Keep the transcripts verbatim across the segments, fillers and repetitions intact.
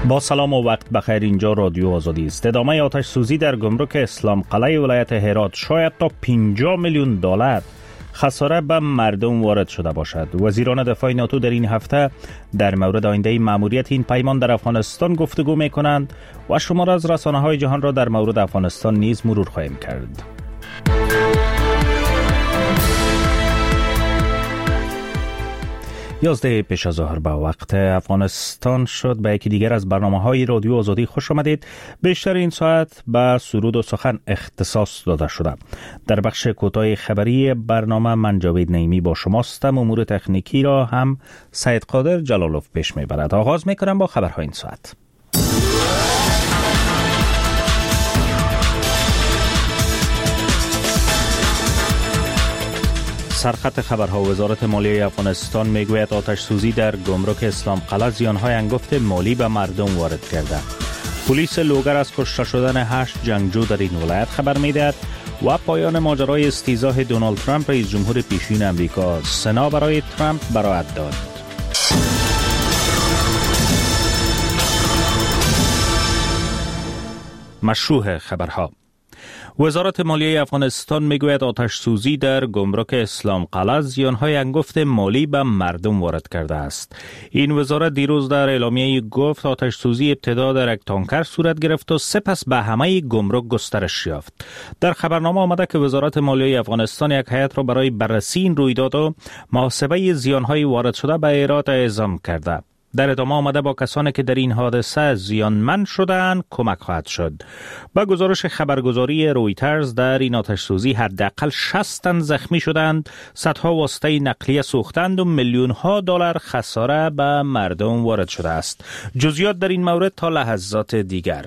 با سلام و وقت بخیر، اینجا رادیو آزادی است. ادامه آتش سوزی در گمرک اسلام قلعه ولایت هرات شاید تا پنجاه میلیون دلار خساره به مردم وارد شده باشد. وزیران دفاع ناتو در این هفته در مورد آینده مأموریت این پیمان در افغانستان گفتگو می کنند و شمار از رسانه های جهان را در مورد افغانستان نیز مرور خواهیم کرد. یازده پیش از ظهر به وقت افغانستان شد. به یکی دیگر از برنامه‌های رادیو آزادی خوش آمدید. بیشتر این ساعت به سرود و سخن اختصاص داده شده. در بخش کوتاه خبری برنامه من جاوید نعیمی با شماستم. امور تکنیکی را هم سید قادر جلالوف پیش میبرد. آغاز میکنم با خبرهای این ساعت. سرخط خبرها. وزارت مالیه افغانستان میگوید آتش سوزی در گمرک اسلام قلعه زیانهای انگفت مالی به مردم وارد کرده. پلیس لوگر از کشته شدن هشت جنگجو در این ولایت خبر میدهد و پایان ماجرای استیضاح دونالد ترامپ رئیس جمهور پیشین امریکا. سنا برای ترامپ براءت داد. مشروع خبرها. وزارت مالیه افغانستان میگوید آتش سوزی در گمرک اسلام قلعه زیانهای انگفت مالی به مردم وارد کرده است. این وزارت دیروز در اعلامیه گفت آتش سوزی ابتدا در یک تانکر صورت گرفت و سپس به همه گمرک گسترش یافت. در خبرنامه آمده که وزارت مالیه افغانستان یک هیئت را برای بررسی این رویداد و محاسبه زیانهای وارد شده به هرات اعزام کرده. در ادامه آمده با کسانی که در این حادثه زیانمند شدند کمک خواهد شد. با گزارش خبرگزاری رویترز در این آتش سوزی حداقل شصت تن زخمی شدند، صدها واسطه نقلیه سوختند و میلیون ها دلار خساره به مردم وارد شده است. جزئیات در این مورد تا لحظات دیگر.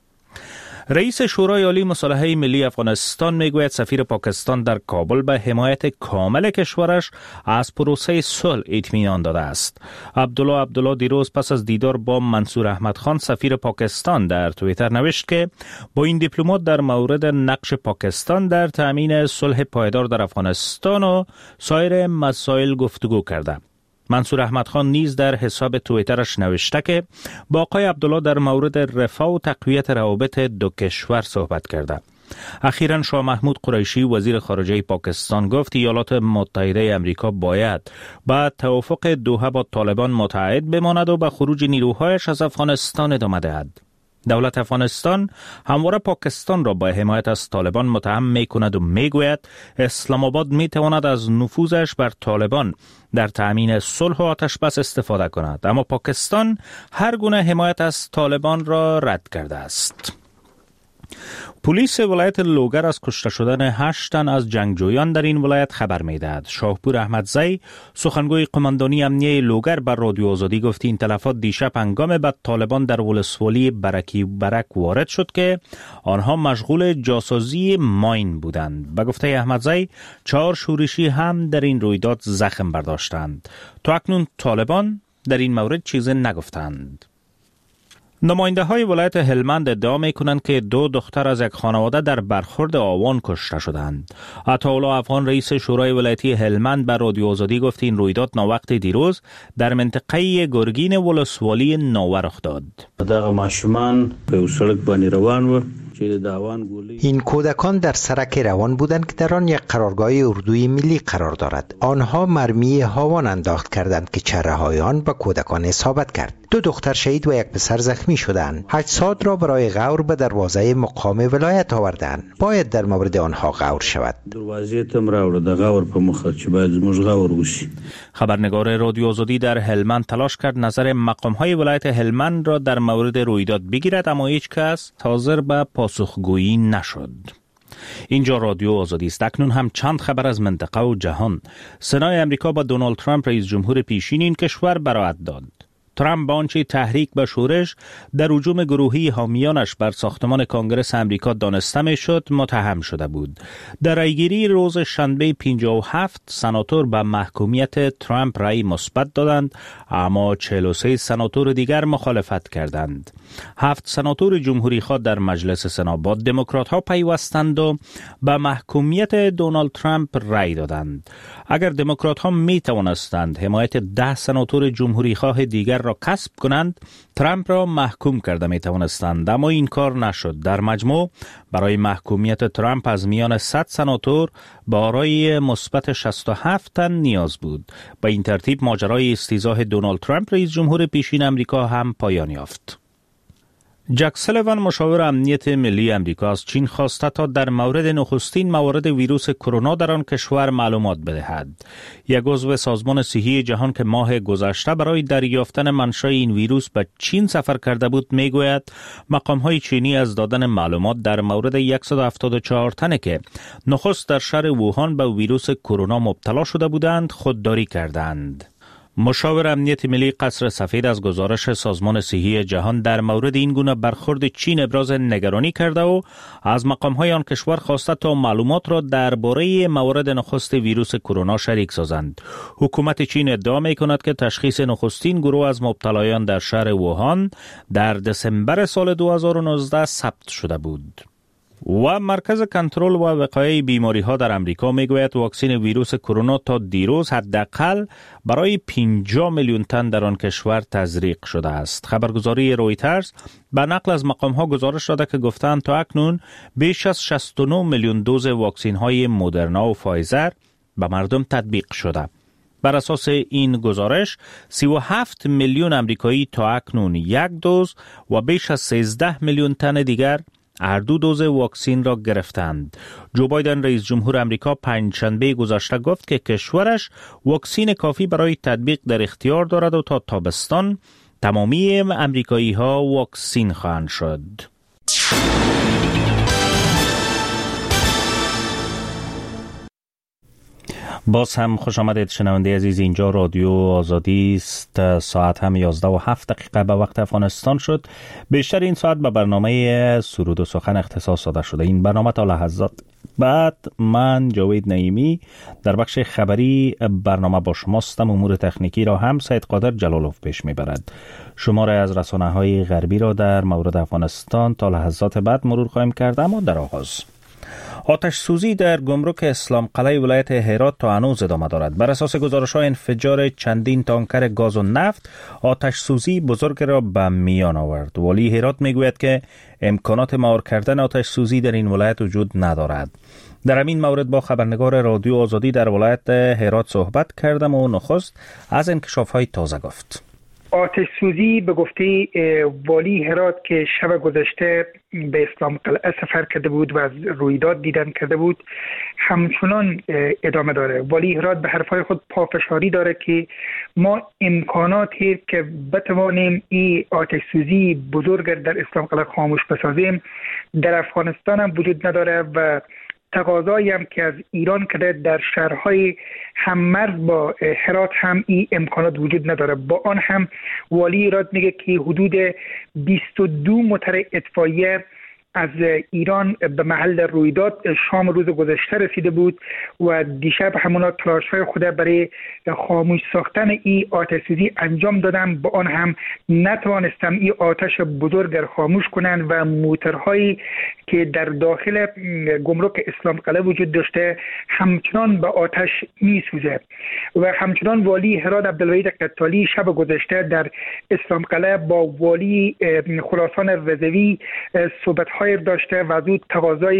رئیس شورای عالی مصالحه ملی افغانستان میگوید سفیر پاکستان در کابل به حمایت کامل کشورش از پروسه صلح اطمینان داده است. عبدالله عبدالله دیروز پس از دیدار با منصور احمد خان سفیر پاکستان در توییتر نوشت که با این دیپلمات در مورد نقش پاکستان در تامین صلح پایدار در افغانستان و سایر مسائل گفتگو کرده. منصور احمد خان نیز در حساب توییترش نوشته که با آقای عبدالله در مورد رفاه و تقویت روابط دو کشور صحبت کرده. اخیراً شاه محمود قریشی وزیر خارجه پاکستان گفت ایالات متحده امریکا باید با توافق دوحه با طالبان متعهد بماند و به خروج نیروهایش از افغانستان ادامه دهد. دولت افغانستان همواره پاکستان را با حمایت از طالبان متهم می کند و می گوید اسلام آباد می تواند از نفوذش بر طالبان در تأمین صلح و آتش بس استفاده کند، اما پاکستان هر گونه حمایت از طالبان را رد کرده است. پلیس ولایت لوگر از کشته شدن هشت تن از جنگجویان در این ولایت خبر می‌دهد. شاهپور احمدزی سخنگوی قماندانی امنیه لوگر بر رادیو آزادی گفت این تلفات دیشب هنگام بعد طالبان در ولسوالی برکی برک وارد شد که آنها مشغول جاسازی ماین بودند. به گفته احمدزی چهار شورشی هم در این رویداد زخم برداشتند. تا اکنون طالبان در این مورد چیزی نگفتند. نماینده های ولایت هلمند ادعا می کنند که دو دختر از یک خانواده در برخورد آوان کشته شدند. عطاالله افغان رئیس شورای ولایتی هلمند بر رادیو آزادی گفت این رویداد ناوقت دیروز در منطقه گرگین ولسوالی ناوه رخ داد. دغه ماشومان په سړک باندې روان و. این کودکان در سرک روان بودند که در آن یک قرارگاه اردوی ملی قرار دارد. آنها مرمی هاوان انداخت کردند که چره های آن به کودکان اصابت کرد. دو دختر شهید و یک پسر زخمی شدند. اجساد را برای غور به دروازه مقام ولایت آوردند. باید در مورد آنها غور شود. دروازه تم راوړه د غور په مخه چې باید زموږ غور وشي. خبرنگار رادیو آزادی در هلمند تلاش کرد نظر مقام های ولایت هلمند را در مورد رویداد بگیرد، اما هیچ کس حاضر به پاسخگویی نشد. اینجا رادیو آزادی است. اکنون هم چند خبر از منطقه و جهان. سنای امریکا با دونالد ترامپ رئیس جمهور پیشین این کشور براءت داد. ترامپ با آنچه تحریک به شورش در هجوم گروهی حامیانش بر ساختمان کنگره امریکا دانسته میشد متهم شده بود. در رأیگیری روز شنبه پنجاه و هفت سناتور به محکومیت ترامپ رأی مثبت دادند، اما چهل و سه سناتور دیگر مخالفت کردند. هفت سناتور جمهوری خواه در مجلس سنا با دموکرات ها پیوستند و به محکومیت دونالد ترامپ رأی دادند. اگر دموکرات ها می توانستند حمایت ده سناتور جمهوری خواه دیگر را کسب کنند ترامپ را محکوم کرده می توانستند، اما این کار نشد. در مجموع برای محکومیت ترامپ از میان صد سناتور با آرای مثبت شصت و هفت تن نیاز بود. با این ترتیب ماجرای استیضاح دونالد ترامپ رئیس جمهور پیشین امریکا هم پایان یافت. جک سولیوان مشاور امنیت ملی امریکا از چین خواسته تا در مورد نخستین موارد ویروس کرونا در آن کشور معلومات بدهد. یک عضو سازمان صحی جهان که ماه گذشته برای دریافتن منشأ این ویروس به چین سفر کرده بود میگوید مقام‌های چینی از دادن معلومات در مورد صد و هفتاد و چهار تنه که نخست در شهر ووهان به ویروس کرونا مبتلا شده بودند خودداری کردند. مشاور امنیت ملی قصر سفید از گزارش سازمان صحی جهان در مورد این گونه برخورد چین ابراز نگرانی کرده و از مقام‌های آن کشور خواسته تا معلومات را درباره موارد نخست ویروس کرونا شریک سازند. حکومت چین ادعا می‌کند که تشخیص نخستین گروه از مبتلایان در شهر ووهان در دسامبر سال دو هزار و نوزده ثبت شده بود. و مرکز کنترل و وقایع بیماری ها در امریکا میگوید واکسن ویروس کرونا تا دیروز حداقل برای پنجاه میلیون تن در آن کشور تزریق شده است. خبرگزاری رویترز به نقل از مقام ها گزارش داده که گفتند تا اکنون بیش از شصت و نه میلیون دوز واکسن های مدرنا و فایزر به مردم تطبیق شده. بر اساس این گزارش سی و هفت میلیون امریکایی تا اکنون یک دوز و بیش از سیزده میلیون تن دیگر هر دو دوز واکسن را گرفتند. جو بایدن رئیس جمهور امریکا پنجشنبه گذشته گفت که کشورش واکسن کافی برای تطبیق در اختیار دارد و تا تابستان تمامی امریکایی ها واکسن خواهند شد. باز هم خوش آمدید شنونده عزیز، اینجا رادیو آزادی است. ساعت هم یازده و هفت دقیقه به وقت افغانستان شد. بیشتر این ساعت به برنامه سرود و سخن اختصاص داده شده. این برنامه تا لحظات بعد من جاوید نعیمی در بخش خبری برنامه با شماستم. امور تکنیکی را هم سید قادر جلالوف پیش میبرد. شماره از رسانه های غربی را در مورد افغانستان تا لحظات بعد مرور خواهیم کرد. اما در آغاز آتش سوزی در گمرک اسلام قلعه ولایت هرات تا هنوز ادامه دارد. بر اساس گزارش‌های انفجار چندین تانکر گاز و نفت آتش سوزی بزرگ را به میان آورد. والی هرات میگوید که امکانات مهار کردن آتش سوزی در این ولایت وجود ندارد. در همین مورد با خبرنگار رادیو آزادی در ولایت هرات صحبت کردم و نخست از انکشاف‌های تازه گفت. آتش سوزی به گفته والی هرات که شب گذشته به اسلام قلعه سفر کرده بود و از رویداد دیدن کرده بود همچنان ادامه داره. والی هرات به حرفای خود پافشاری داره که ما امکاناتی که بتوانیم این آتش سوزی بزرگ در اسلام قلعه خاموش بسازیم در افغانستان هم وجود نداره و تقاضایی هم که از ایران کرده در شهرهای هممرز با هرات هم این امکانات وجود نداره. با آن هم والی هرات میگه که حدود بیست و دو موتر اطفائیه از ایران به محل رویداد شام روز گذشته رسیده بود و دیشب همونا تلاش‌های خود برای خاموش ساختن این آتش سوزی انجام دادن. با آن هم نتوانستن این آتش بزرگ را خاموش کنند و موترهایی که در داخل گمرک اسلام قلعه وجود داشته همچنان به آتش میسوزه. و همچنان والی هرات عبدالوحید قتالی شب گذشته در اسلام قلعه با والی خراسان رضوی صحبت‌های داشته و از او تقاضای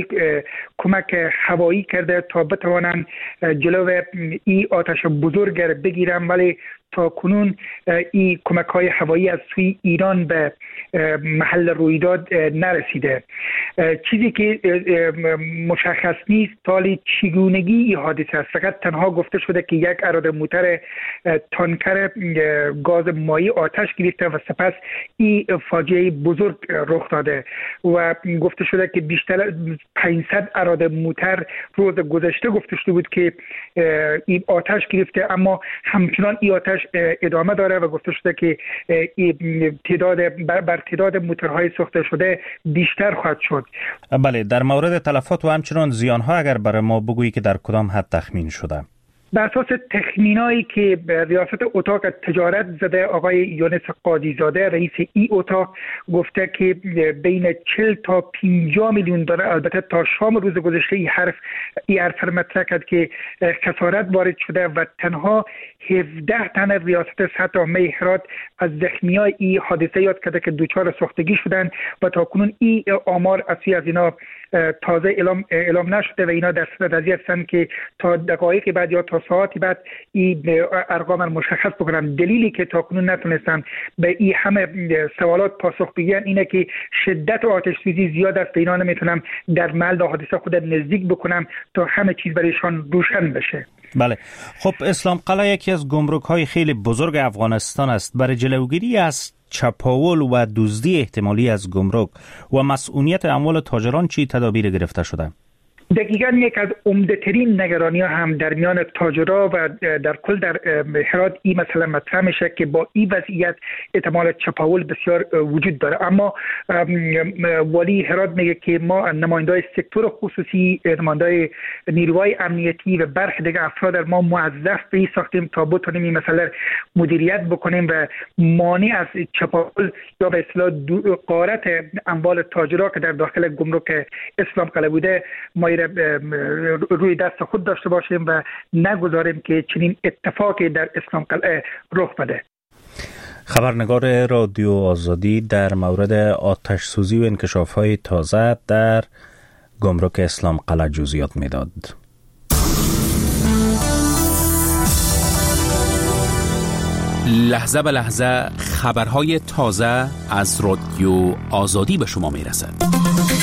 کمک هوایی کرده تا بتوانند جلو این آتش بزرگ را بگیرن، ولی تا کنون این کمک های هوایی از سوی ایران به محل رویداد نرسیده. چیزی که مشخص نیست تالی چگونگی این حادثه است. فقط تنها گفته شده که یک اراده موتر تانکر گاز مایی آتش گرفته و سپس این فاجعه بزرگ رخ داده و گفته شده که بیشتر پانصد اراده موتر روز گذشته گفته شده بود که این آتش گرفته، اما همچنان این آتش ادامه داره و گفته شده که تعداد بر تعداد موتورهای سوخته شده بیشتر خواهد شد. بله، در مورد تلفات و همچنان زیانها اگر برای ما بگویی که در کدام حد تخمین شده؟ به اساس تخمینایی که ریاست اتاق تجارت زده، آقای یونس قاضی زاده رئیس ای اتاق گفته که بین چهل تا پنجاه میلیون دلار، البته تا شام روز گذشته این حرف این حرف مطرح کرد که خسارت وارد شده و تنها هفده تن ریاست سطح عامه هرات از زخمیای این حادثه یاد کرده که دچار سوختگی شدن و تا کنون این آمار اصلی از اینا تازه اعلام اعلام نشده و اینا در صدد ازی هستند که تا دقایق بعد یا تا ساعتی بعد این ارقام مشخص بکنن. دلیلی که تا کنون نتونستن به این همه سوالات پاسخ بگیرن اینه که شدت آتش سوزی زیاد است، اینا نمیتونم در محل حادثه خود نزدیک بکنم تا همه چیز برایشان روشن بشه. بله، خب اسلام قلعه یکی از گمرک‌های خیلی بزرگ افغانستان است. برای جلوگیری از چپاول و دزدی احتمالی از گمرک و مسئولیت اموال تاجران چی تدابیر گرفته شده؟ دقیقاً یک از عمده‌ترین نگرانی‌ها هم در میان تاجرها و در کل در هرات این مسئله مطرح میشه که با این وضعیت احتمال چپاول بسیار وجود داره. اما والی هرات میگه که ما نمایندای سکتور خصوصی، نمایندای نیروهای امنیتی و برخی دیگه افراد در ما موظف به ساختیم تا بتونیم این مسئله مدیریت بکنیم و مانع از چپاول یا به اصطلاح غارت اموال تاجرها که در داخل گمرک اسلام قلعه بوده ما روی دست خود داشته باشیم و نگذاریم که چنین اتفاقی در اسلام قلعه رخ بده. خبرنگار رادیو آزادی در مورد آتش سوزی و انکشاف‌های تازه در گمرک اسلام قلعه جزئیات میداد. لحظه به لحظه خبرهای تازه از رادیو آزادی به شما میرسد.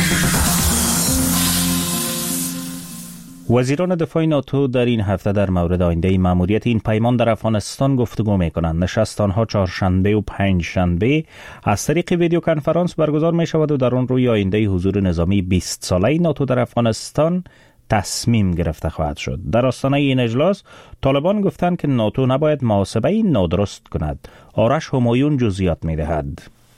وزیران دفاع ناتو در این هفته در مورد آینده مأموریت این پیمان در افغانستان گفتگو می‌کنند. نشست آنها چهارشنبه و پنجشنبه از طریق ویدیو کنفرانس برگزار می‌شود و در آن روی آینده حضور نظامی بیست ساله ناتو در افغانستان تصمیم گرفته خواهد شد. در آستانه این اجلاس طالبان گفتند که ناتو نباید محاسبه نادرست کند. آرش همایون جزئیات می‌دهد.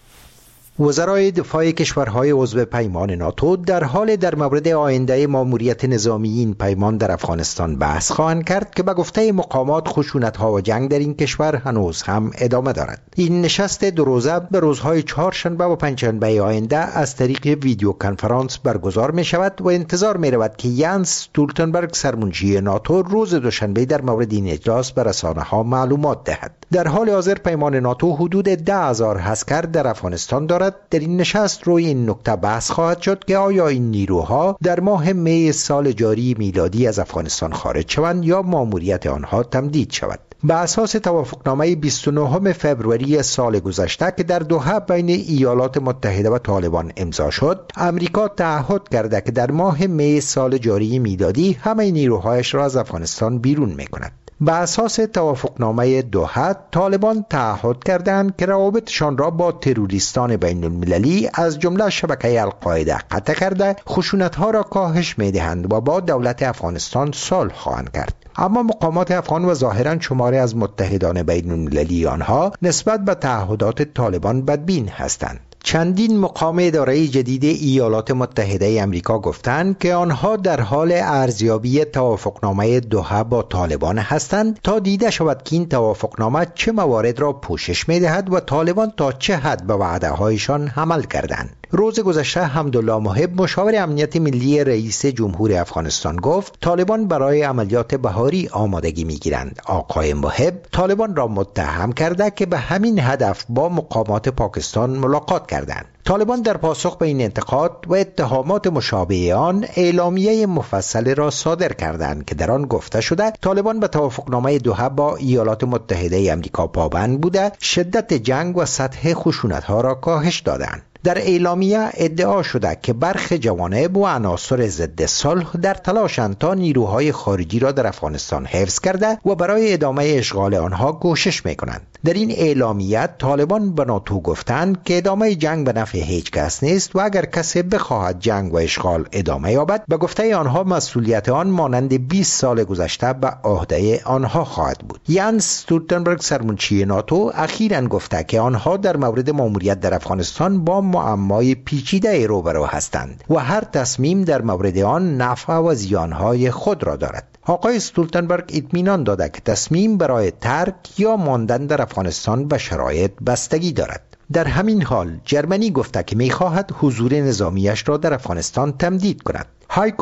وزرای دفاع کشورهای عضو پیمان ناتو در حال در مورد آینده ماموریت نظامی این پیمان در افغانستان بحث خواهند کرد که به گفته مقامات خشونت‌ها و جنگ در این کشور هنوز هم ادامه دارد. این نشست دو روزه به روزهای چهارشنبه و پنجشنبه آینده از طریق ویدیو کنفرانس برگزار می شود و انتظار می رود که یانس استولتنبرگ سرمنشی ناتو روز دوشنبه در مورد این اجلاس به رسانه‌ها معلومات دهد. در حال حاضر پیمان ناتو حدود ده هزار عسکر در افغانستان دارد. در این نشست روی این نکته بحث خواهد شد که آیا این نیروها در ماه می سال جاری میلادی از افغانستان خارج شوند یا ماموریت آنها تمدید شود. به اساس توافقنامه بیست و نهم فوریه سال گذشته که در دوحه بین ایالات متحده و طالبان امضا شد، امریکا تعهد کرده که در ماه می سال جاری میلادی همه نیروهایش را از افغانستان بیرون می‌کند. به اساس توافقنامه دوحه طالبان تعهد کردند که روابطشان را با تروریستان بین المللی از جمله شبکه القاعده قطع کرده خشونت‌ها را کاهش می‌دهند و با دولت افغانستان صلح خواهند کرد. اما مقامات افغان و ظاهراً شماری از متحدان بین المللی آنها نسبت به تعهدات طالبان بدبین هستند. چندین مقام اداره جدید ایالات متحده امریکا گفتند که آنها در حال ارزیابی توافقنامه دوحه با طالبان هستند تا دیده شود که این توافقنامه چه موارد را پوشش می‌دهد و طالبان تا چه حد به وعده‌هایشان عمل کردند. روز گذشته حمدالله محب مشاور امنیت ملی رئیس جمهور افغانستان گفت طالبان برای عملیات بهاری آمادگی می‌گیرند. آقای محب طالبان را متهم کرده که به همین هدف با مقامات پاکستان ملاقات کردند. طالبان در پاسخ به این انتقاد و اتهامات مشابه آن اعلامیه مفصل را صادر کردند که در آن گفته شده طالبان به توافقنامه دوحه با ایالات متحده آمریکا پابند بوده، شدت جنگ و سطح خشونت‌ها را کاهش دادند. در اعلامیه ادعا شده که برخی جوانب و عناصر ضد صلح در تلاشند تا نیروهای خارجی را در افغانستان حفظ کرده و برای ادامه اشغال آنها کوشش می‌کنند. در این اعلامیه طالبان به ناتو گفتند که ادامه جنگ به نفع هیچ کس نیست و اگر کسی بخواهد جنگ و اشغال ادامه یابد به گفته آنها مسئولیت آن مانند بیست سال گذشته به عهده آنها خواهد بود. یانس استولتنبرگ سرمنشی ناتو اخیراً گفته که آنها در مورد ماموریت در افغانستان با معمای پیچیده روبرو هستند و هر تصمیم در مورد آن نفع و زیانهای خود را دارد. آقای استولتنبرگ اطمینان داده که تصمیم برای ترک یا ماندن در افغانستان به شرایط بستگی دارد. در همین حال جرمنی گفته که می‌خواهد حضور نظامیش را در افغانستان تمدید کند.